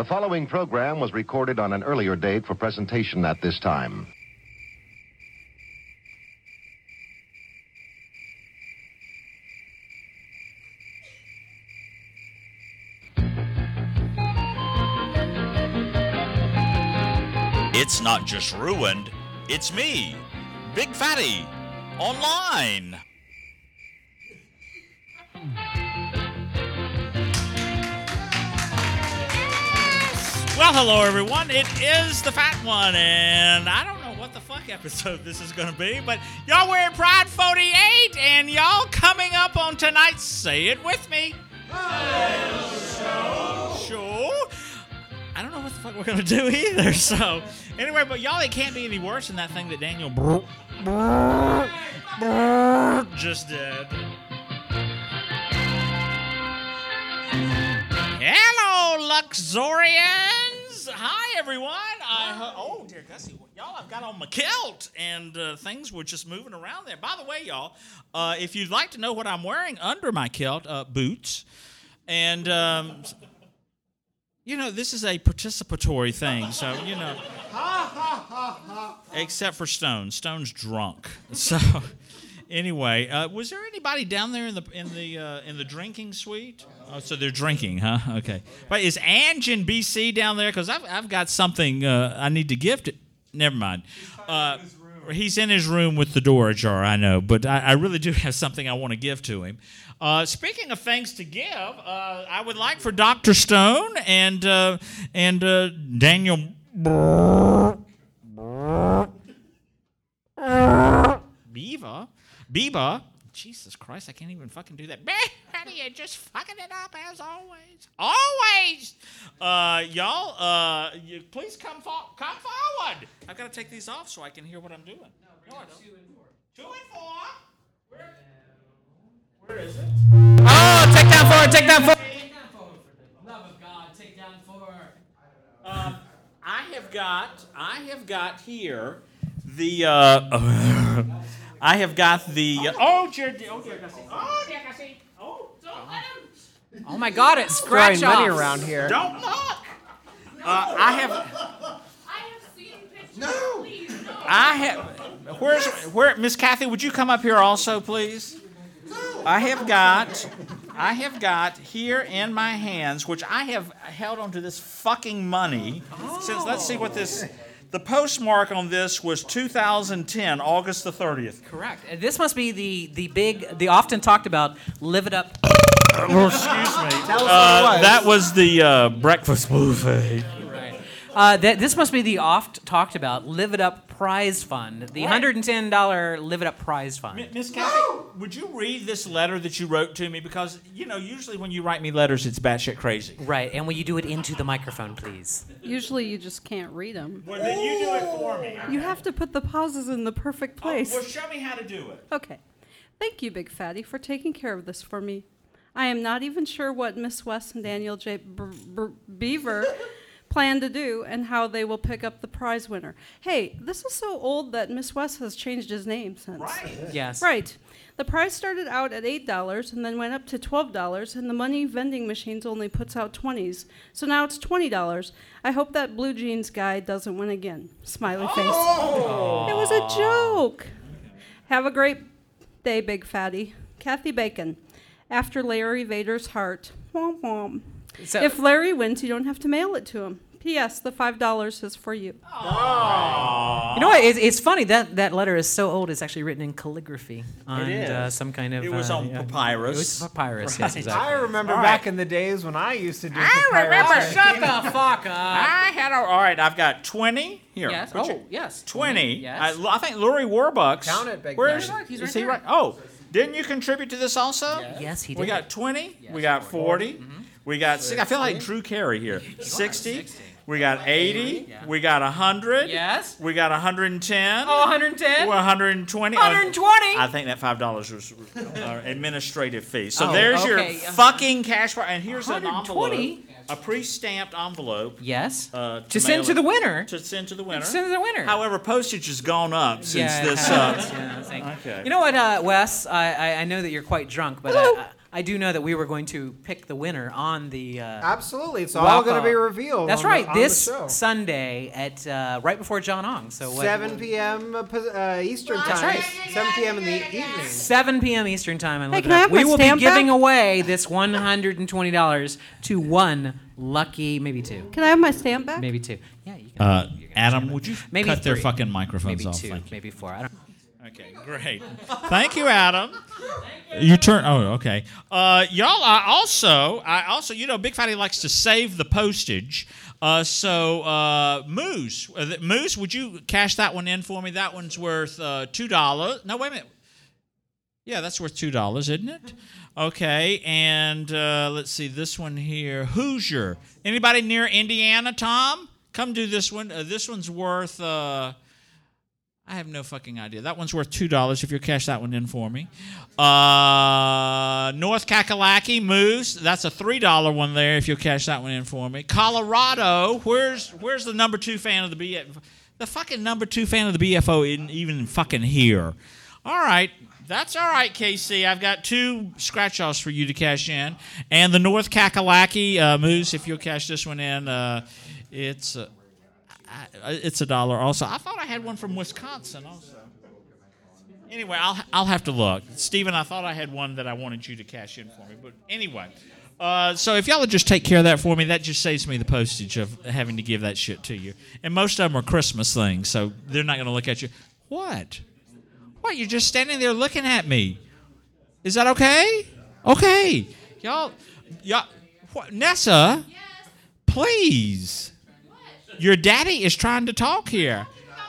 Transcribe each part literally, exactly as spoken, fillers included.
The following program was recorded on an earlier date for presentation at this time. It's not just ruined, it's me, Big Fatty, online. Well, hello, everyone. It is the Fat One, and I don't know what the fuck episode this is going to be, but y'all wearing Pride forty-eight, and y'all coming up on tonight's Say It With Me show. Show. I don't know what the fuck we're going to do either, so anyway, but y'all, it can't be any worse than that thing that Daniel brr, brr, brr, just did. Hello, Luxorians! Hi, everyone. I ho- oh dear Gussie, y'all, I've got on my kilt, and uh, things were just moving around there. By the way, y'all, uh, if you'd like to know what I'm wearing under my kilt, uh, boots, and um, you know, this is a participatory thing, so you know, except for Stone. Stone's drunk, so. Anyway, uh, was there anybody down there in the in the uh, in the drinking suite? Oh, so they're drinking, huh? Okay. But is Ange in B C down there? Because I've I've got something uh, I need to give to. Never mind. Uh, he's in his room with the door ajar. I know, but I, I really do have something I want to give to him. Uh, speaking of things to give, uh, I would like for Doctor Stone and uh, and uh, Daniel Beaver. Biba, Jesus Christ, I can't even fucking do that. Honey, you're just fucking it up as always. Always! Uh, y'all, uh, you, please come fo- come forward. I've got to take these off so I can hear what I'm doing. No, no I don't. Two and four. Two and four? Where, where is it? Oh, take down four, take down four. Take down four for the love of God, take down four. Um, I have got, I have got here the, uh, I have got the... Uh, oh, dear, oh, dear Gussie. Oh, dear Gussie. Oh, don't let him... Oh, my God, it's scratch throwing money offs. around here. Don't look. Uh, I have... I have seen pictures. No. Please, no. I have... Where's... Where... Miss Kathy, would you come up here also, please? I have got... I have got here in my hands, which I have held onto this fucking money oh. since... Let's see what this... The postmark on this was two thousand ten, August the thirtieth. Correct. And this must be the, the big, the often talked about, live it up. Well, excuse me. Tell us uh, what it was. That was the uh, breakfast buffet. Right. Uh, that, this must be the oft talked about, live it up prize fund. The right. one hundred ten dollars live it up prize fund. M- Miss Kathy, would you read this letter that you wrote to me? Because, you know, usually when you write me letters, it's batshit crazy. Right. And will you do it into the microphone, please? Usually you just can't read them. Well, then you do it for me. You have to put the pauses in the perfect place. Oh, well, show me how to do it. Okay. Thank you, Big Fatty, for taking care of this for me. I am not even sure what Miss West and Daniel J. B- B- Beaver plan to do and how they will pick up the prize winner. Hey, this is so old that Miss West has changed his name since. Right. Yes. Right. The prize started out at eight dollars and then went up to twelve dollars, and the money vending machines only puts out twenties. So now it's twenty dollars. I hope that blue jeans guy doesn't win again. Smiley face. Oh. It was a joke. Have a great day, Big Fatty. Kathy Bacon. After Larry Vader's heart. Womp womp. So, if Larry wins, you don't have to mail it to him. P S. The five dollars is for you. Aww. You know what? It's, it's funny. That, that letter is so old, it's actually written in calligraphy. On, it is. Uh, some kind of... It was uh, on yeah, papyrus. It was papyrus, right. yes, exactly. I remember all back right. in the days when I used to do I papyrus. remember. Shut the fuck up. I had a... All right, I've got twenty here. Yes. Would Oh, you, yes. twenty. Yes. I, I think Lurie Warbucks. Count it, Big Where's, man. He's is right he there. right? Oh, didn't you contribute to this also? Yes, yes he did. We got twenty. Yes, we got forty. Mm-hmm. We got six. I feel like Drew Carey here. sixty. sixty. We got eighty. Yeah. We got one hundred. Yes. We got one hundred ten. Oh, one hundred ten. one hundred twenty. one hundred twenty. I think that five dollars was uh, administrative fee. So Oh, there's okay. your Uh, fucking cash bar. And here's an one hundred twenty? envelope. A pre-stamped envelope. Yes. Uh, to to send mail to it- the winner. To send to the winner. Send to the winner. However, postage has gone up since Yeah, it this. has, Uh, yeah, thank you. okay. You know what, uh, Wes? I, I I know that you're quite drunk, but I, I do know that we were going to pick the winner on the. Uh, Absolutely, it's all going to be revealed. That's on right. The, on this the show. Sunday at uh, right before John Ong. So what, seven p.m. Uh, Eastern That's time. right. seven p.m. in the evening. seven p.m. Eastern time. And Hey, look can it I up. have We my will be stamp giving back? away this one hundred twenty dollars to one lucky, maybe two, Can I have my stamp back? maybe two. Yeah, you can. Uh, you can Adam, jam it. would you maybe cut their three. fucking microphones maybe off? two, Thank you. maybe four. I don't. Okay, great. Thank you, Adam. You turn. Oh, okay. Uh, y'all, I also, I also, you know, Big Fatty likes to save the postage. Uh, so, uh, Moose, uh, th- Moose, would you cash that one in for me? That one's worth uh, two dollars. No, wait a minute. Yeah, that's worth two dollars, isn't it? Okay, and uh, let's see this one here. Hoosier. Anybody near Indiana? Tom, come do this one. Uh, this one's worth. Uh, I have no fucking idea. That one's worth two dollars if you cash that one in for me. Uh, North Kakalaki, Moose. That's a three dollar one there if you'll cash that one in for me. Colorado, where's where's the number two fan of the B F O? The fucking number two fan of the B F O isn't even fucking here. All right. That's all right, K C. I've got two scratch-offs for you to cash in. And the North Kakalaki, uh, Moose, if you'll cash this one in, uh, it's... Uh, I, it's a dollar also. I thought I had one from Wisconsin also. Anyway, I'll I'll have to look. Steven, I thought I had one that I wanted you to cash in for me. But anyway, uh, so if y'all would just take care of that for me, that just saves me the postage of having to give that shit to you. And most of them are Christmas things, so they're not going to look at you. What? What? You're just standing there looking at me. Is that okay? Okay. Y'all, y'all, what? Nessa, Yes. please. Your daddy is trying to talk here.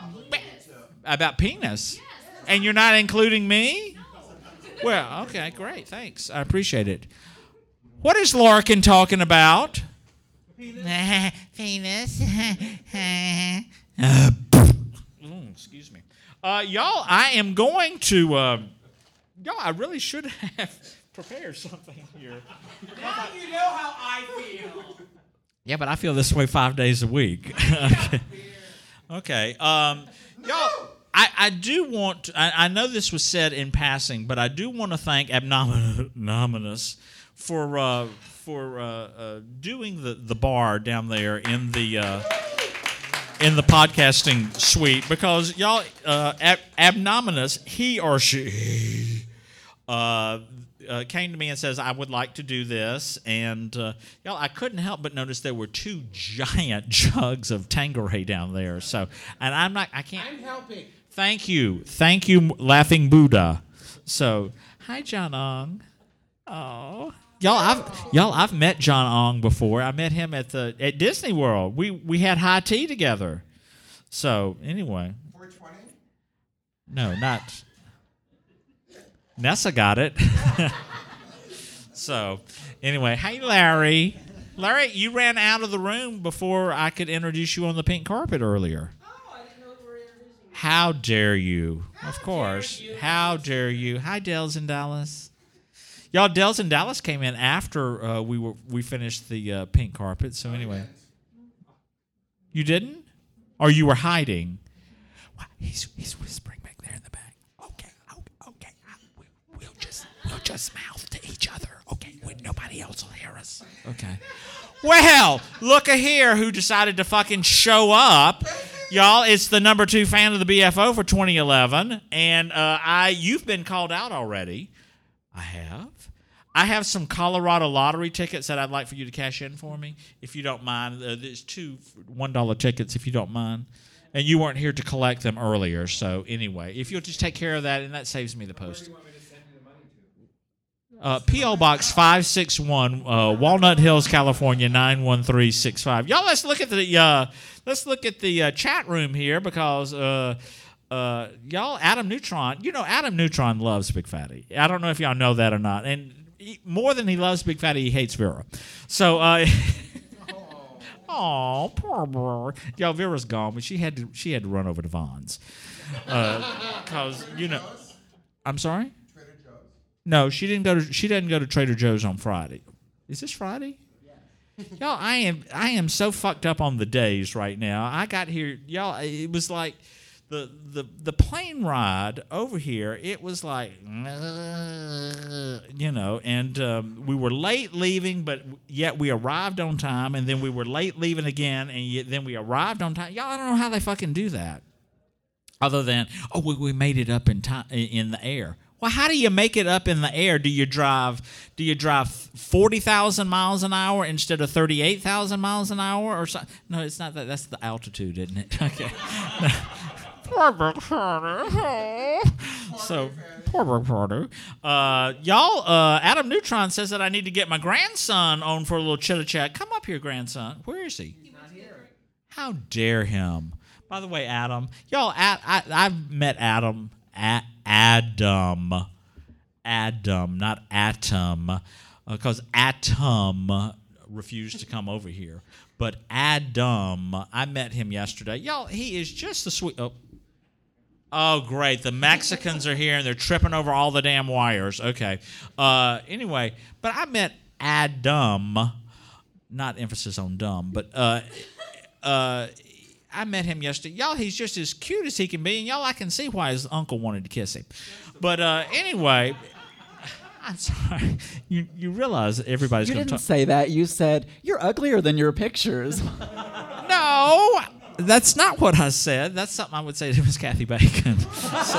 About penis. And you're not including me? Well, okay, great. Thanks. I appreciate it. What is Larkin talking about? Penis. Penis. Mm, excuse me. Uh, y'all, I am going to... Uh, y'all, I really should have prepared something here. Now you know how I feel. Yeah, but I feel this way five days a week. okay. okay. Um, y'all, I, I do want to, I, I know this was said in passing, but I do want to thank Abnominous for uh, for uh, uh, doing the, the bar down there in the uh, in the podcasting suite because y'all uh, Ab- Abnominous, he or she uh, Uh, came to me and says, I would like to do this. And, uh, y'all, I couldn't help but notice there were two giant jugs of Tanqueray down there. So, and I'm not, I can't. I'm helping. Thank you. Thank you, Laughing Buddha. So, hi, John Ong. Oh. Y'all, I've y'all, I've met John Ong before. I met him at the at Disney World. We we had high tea together. So, anyway. four twenty? No, not... Nessa got it. So, anyway, hey, Larry. Larry, you ran out of the room before I could introduce you on the pink carpet earlier. Oh, I didn't know we were introducing you. How dare you? Of course. How dare you? Hi, Dels in Dallas. Y'all, Dels in Dallas came in after uh, we were we finished the uh, pink carpet. So, anyway. You didn't? Or you were hiding? Well, he's, he's whispering back there in the back. Okay, okay. We'll just we'll just mouth to each other, okay? When nobody else will hear us. Okay. Well, look a here who decided to fucking show up. Y'all, it's the number two fan of the B F O for twenty eleven, and uh, I you've been called out already. I have. I have some Colorado lottery tickets that I'd like for you to cash in for me, if you don't mind. Uh, there's two one dollar tickets, if you don't mind. And you weren't here to collect them earlier, so anyway, if you'll just take care of that, and that saves me the post. Uh, P O Box five six one, uh, Walnut Hills, California nine one three six five. Y'all, let's look at the uh, let's look at the uh, chat room here because uh, uh, y'all, Adam Neutron, you know, Adam Neutron loves Big Fatty. I don't know if y'all know that or not, and he, more than he loves Big Fatty, he hates Vera. So. Uh, Oh, poor boy. Y'all, Vera's gone, but she had to she had to run over to Vaughn's. Because, uh, you know. I'm sorry? Trader Joe's. No, she didn't go to she didn't go to Trader Joe's on Friday. Is this Friday? Yeah. Y'all, I am I am so fucked up on the days right now. I got here, y'all, it was like the the the plane ride over here, it was like, you know, and um, we were late leaving, but yet we arrived on time, and then we were late leaving again, and yet then we arrived on time. Y'all, I don't know how they fucking do that. Other than, oh, we, we made it up in time in the air. Well, how do you make it up in the air? Do you drive? Do you drive forty thousand miles an hour instead of thirty-eight thousand miles an hour, or something? No, it's not that. That's the altitude, isn't it? Okay. So, poor reporter. Uh, y'all, uh, Adam Neutron says that I need to get my grandson on for a little chitter chat. Come up here, grandson. Where is he? He's not here. How dare him? By the way, Adam, y'all, I, I, I've met Adam at. Adam, Adam, not Atom, because uh, Atom refused to come over here. But Adam, I met him yesterday. Y'all, he is just the sweet. Oh. oh, great. The Mexicans are here and they're tripping over all the damn wires. Okay. Uh, anyway, but I met Adam, not emphasis on dumb, but uh, uh, I met him yesterday. Y'all, he's just as cute as he can be, and y'all, I can see why his uncle wanted to kiss him. But uh, anyway, I'm sorry. You you realize everybody's You going to didn't talk. say that. You said, you're uglier than your pictures. No, that's not what I said. That's something I would say to Miss Kathy Bacon. so,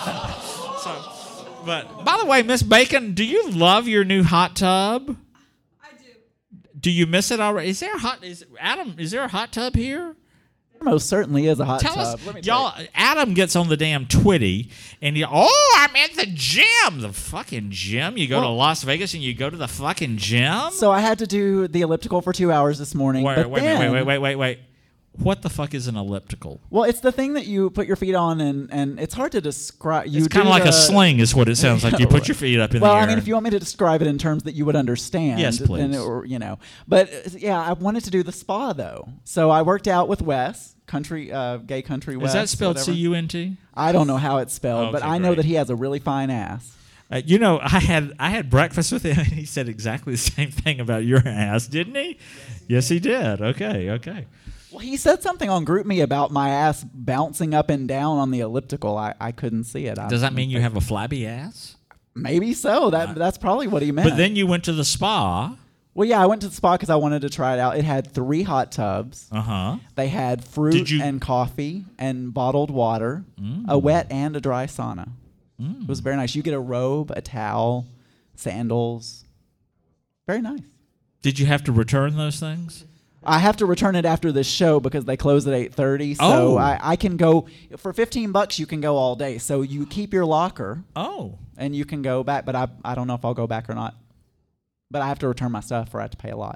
so, but by the way, Miss Bacon, do you love your new hot tub? I do. Do you miss it already? Is there a hot? Is Adam? Is there a hot tub here? Most certainly is a hot Tell tub. us, Let me tell y'all. you. Adam gets on the damn Twitty, and you, oh, I'm at the gym. The fucking gym. You go to Well- Las Vegas, and you go to the fucking gym. So I had to do the elliptical for two hours this morning. wait, but wait, then, wait, wait, wait, wait, wait. What the fuck is an elliptical? Well, it's the thing that you put your feet on, and, and it's hard to describe. You It's kind do of like the- a sling, is what it sounds like. You put your feet up in well, the air. I mean, if you want me to describe it in terms that you would understand, Yes, please. And, or you know, but uh, yeah, I wanted to do the spa though, so I worked out with Wes, country, uh, gay country Wes. is that spelled whatever. C U N T? I don't know how it's spelled, but Okay, I know great. that he has a really fine ass. Uh, you know, I had I had breakfast with him, and he said exactly the same thing about your ass, didn't he? Yes, he did. Okay, okay. Well, he said something on GroupMe about my ass bouncing up and down on the elliptical. I, I couldn't see it. I, Does that mean you have a flabby ass? Maybe so. That that's probably what he meant. But then you went to the spa. well, yeah, I went to the spa because I wanted to try it out. It had three hot tubs. Uh huh. They had Did fruit you- and coffee and bottled water, a wet and a dry sauna. It was very nice. You get a robe, a towel, sandals. Very nice. Did you have to return those things? I have to return it after this show because they close at eight thirty. So Oh. I, I can go for fifteen bucks. You can go all day. So you keep your locker Oh. and you can go back. But I I don't know if I'll go back or not. But I have to return my stuff or I have to pay a lot.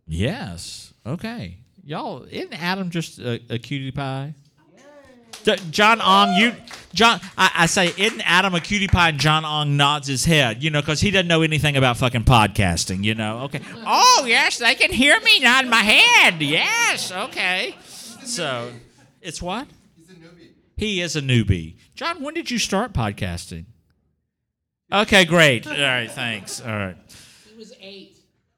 Yes. Okay. Y'all, isn't Adam just a, a cutie pie? J- John Ong, you, John, I, I say, isn't Adam a cutie pie? And John Ong nods his head, you know, because he doesn't know anything about fucking podcasting, you know. Okay. Oh, yes, they can hear me nod my head. Yes. Okay. So, it's what? He's a newbie. He is a newbie. John, when did you start podcasting? Okay, great. All right, thanks. All right. He was eight.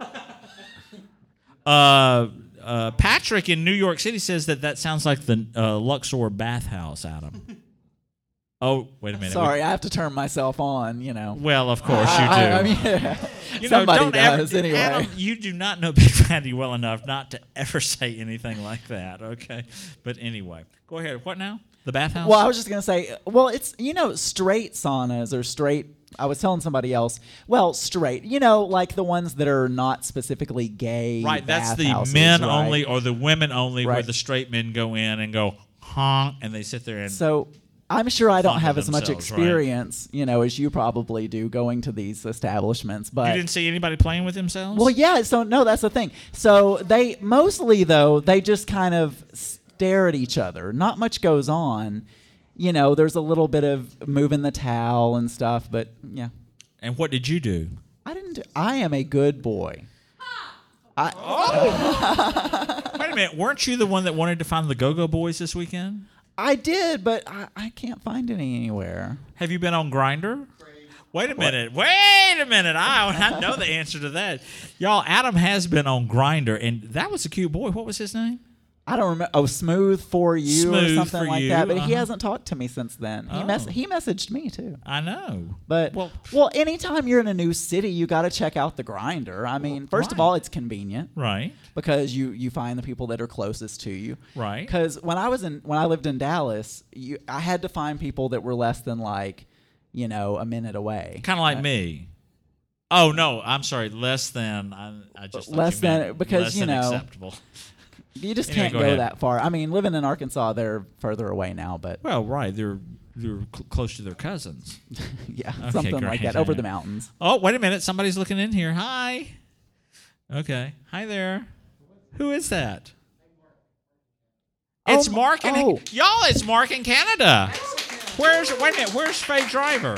Uh, uh, Patrick in New York City says that that sounds like the uh, Luxor bathhouse, Adam. Oh, wait a minute. Sorry, I have to turn myself on, you know. Well, of course you do. I, I, I mean, You know, somebody don't does ever, anyway. Adam, you do not know Big Fatty well enough not to ever say anything like that, okay? But anyway, go ahead. What now? The bathhouse? Well, I was just going to say, well, it's, you know, straight saunas or straight, I was telling somebody else, well, straight, you know, like the ones that are not specifically gay. Right, that's the bathhouses, men right? only or the women only where Right. the straight men go in and go, honk, and they sit there and... So I'm sure I don't fondle have as much themselves, right? experience, you know, as you probably do going to these establishments, but. you didn't see anybody playing with themselves? Well, yeah. So no, that's the thing. So they mostly though they just kind of stare at each other. Not much goes on. You know, there's a little bit of moving the towel and stuff, but yeah. And what did you do? I didn't. Do, I am a good boy. I, Wait a minute. Weren't you the one that wanted to find the Go-Go Boys this weekend? I did, but I, I can't find any anywhere. Have you been on Grindr? Wait a minute. Wait a minute. I, I know the answer to that. Y'all, Adam has been on Grindr, and that was a cute boy. What was his name? I don't remember. Oh, Smooth for You Smooth or something for like you, that. But uh-huh. he hasn't talked to me since then. He Oh. mess- he messaged me too. I know. But Well- well, anytime you're in a new city, you got to check out the Grinder. I mean, first of right. all, it's convenient Right. because you you find the people that are closest to you. Right. Because when I was in when I lived in Dallas, you I had to find people that were less than like, you know, a minute away. Kind of like Uh, me. Oh no, I'm sorry. Less than. I, I just thought Less you than- meant because, less you than know, acceptable. You just Anyway, can't go go, ahead. that far. I mean, living in Arkansas, they're further away now, but Well, right. They're they're cl- close to their cousins. yeah, Okay, something like great. that over the mountains. Oh, wait a minute. Somebody's looking in here. Hi. Okay. Hi there. Who is that? It's Oh, Mark in oh. y'all. It's Mark in Canada. Where's wait a minute? Where's Faye Driver?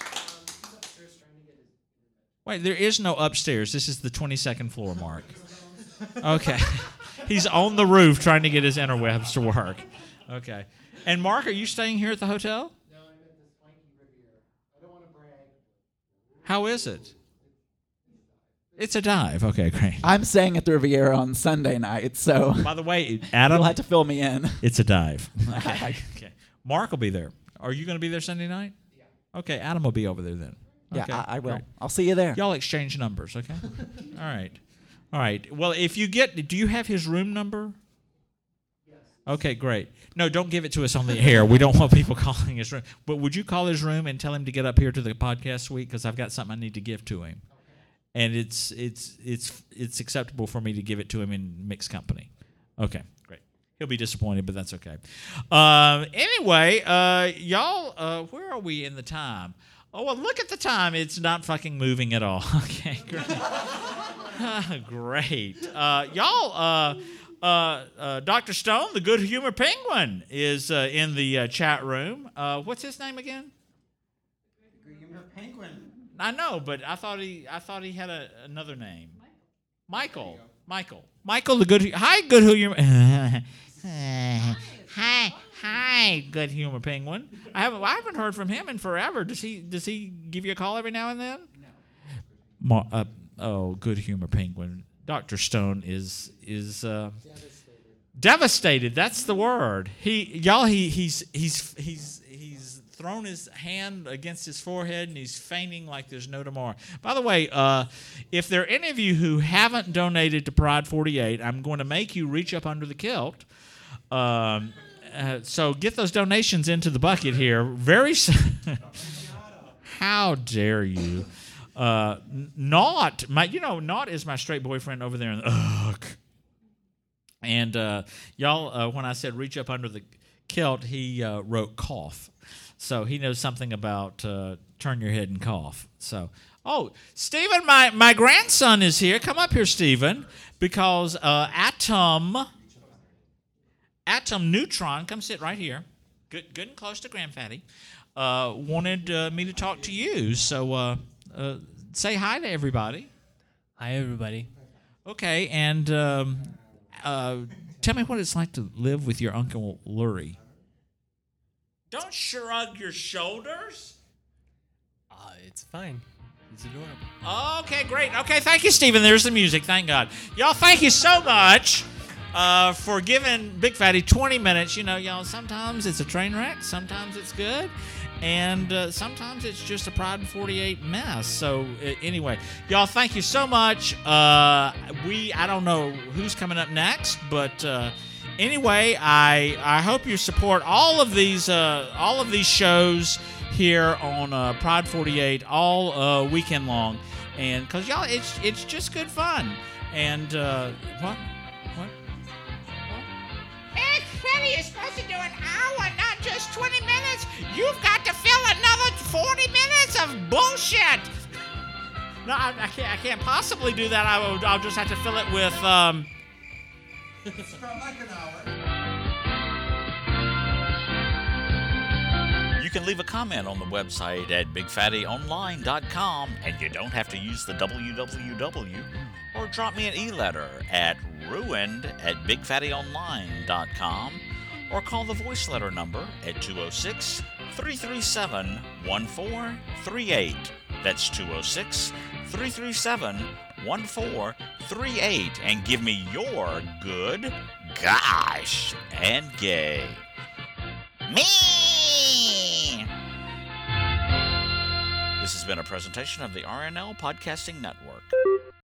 Wait, there is no upstairs. This is the twenty-second floor, Mark. Okay. He's on the roof trying to get his interwebs to work. Okay. And Mark, are you staying here at the hotel? No, I'm at the Swanky Riviera. I don't want to brag. How is it? It's a dive. Okay, great. I'm staying at the Riviera on Sunday night, so By the way, Adam, you'll have to fill me in. it's a dive. Okay. okay. Mark will be there. Are you going to be there Sunday night? Yeah. Okay, Adam will be over there then. Yeah, Okay, I, I will. great. I'll see you there. Y'all exchange numbers, okay? All right. All right. Well, if you get, do you have his room number? Yes. Okay, great. No, don't give it to us on the air. We don't want people calling his room. But would you call his room and tell him to get up here to the podcast suite because I've got something I need to give to him, okay. And it's it's it's it's acceptable for me to give it to him in mixed company. Okay, great. He'll be disappointed, but that's okay. Um, anyway, uh, y'all, uh, where are we in the time? Oh, well, look at the time. It's not fucking moving at all. Okay, great. Great. Uh, y'all, uh, uh, uh, Doctor Stone, the Good Humor Penguin, is uh, in the uh, chat room. Uh, what's his name again? Good Humor Penguin. I know, but I thought he I thought he had a, another name. Michael. Michael. Michael, the Good Hi, Good Humor. Hi. Hi, Good Humor Penguin. I haven't I haven't heard from him in forever. Does he does he give you a call every now and then? No. Ma- uh, oh, Good Humor Penguin. Doctor Stone is is uh, devastated. Devastated. That's the word. He y'all he he's he's he's he's thrown his hand against his forehead and he's fainting like there's no tomorrow. By the way, uh, if there are any of you who haven't donated to Pride forty-eight, I'm going to make you reach up under the kilt. Um, uh, so get those donations into the bucket here very soon. How dare you? Uh, Not my, you know, Not is my straight boyfriend over there in the, ugh. And uh, y'all, uh, when I said reach up under the kilt, he uh, wrote cough. So he knows something about uh, turn your head and cough. So, oh, Stephen, my, my grandson is here. Come up here, Stephen, because uh, Atom, Atom Neutron, come sit right here, good, good and close to Grandfatty, uh, wanted uh, me to talk to you. So uh, uh, say hi to everybody. Hi, everybody. Okay, and um, uh, tell me what it's like to live with your Uncle Lurie. Don't shrug your shoulders. Uh, it's fine. It's adorable. Okay, great. Okay, thank you, Stephen. There's the music. Thank God. Y'all, thank you so much uh, for giving Big Fatty twenty minutes. You know, y'all, sometimes it's a train wreck. Sometimes it's good. And uh, sometimes it's just a Pride forty-eight mess. So uh, anyway, y'all, thank you so much. Uh, we, I don't know who's coming up next, but uh, anyway, I I hope you support all of these uh, all of these shows here on uh, Pride forty-eight all uh, weekend long, and because y'all, it's it's just good fun. And uh, what what what? Big Fatty is supposed to do an hour, not just twenty minutes. You've got to fill another forty minutes of bullshit. No, I, I can't. I can't possibly do that. I will, I'll just have to fill it with. Um, It's about like an hour. You can leave a comment on the website at big fatty online dot com, and you don't have to use the w w w, or drop me an e-letter at ruined at big fatty online dot com, or call the voice letter number at two oh six, three three seven, one four three eight. That's two oh six, three three seven, one four three eight, and give me your good gosh, and gay. Me! This has been a presentation of the R N L Podcasting Network.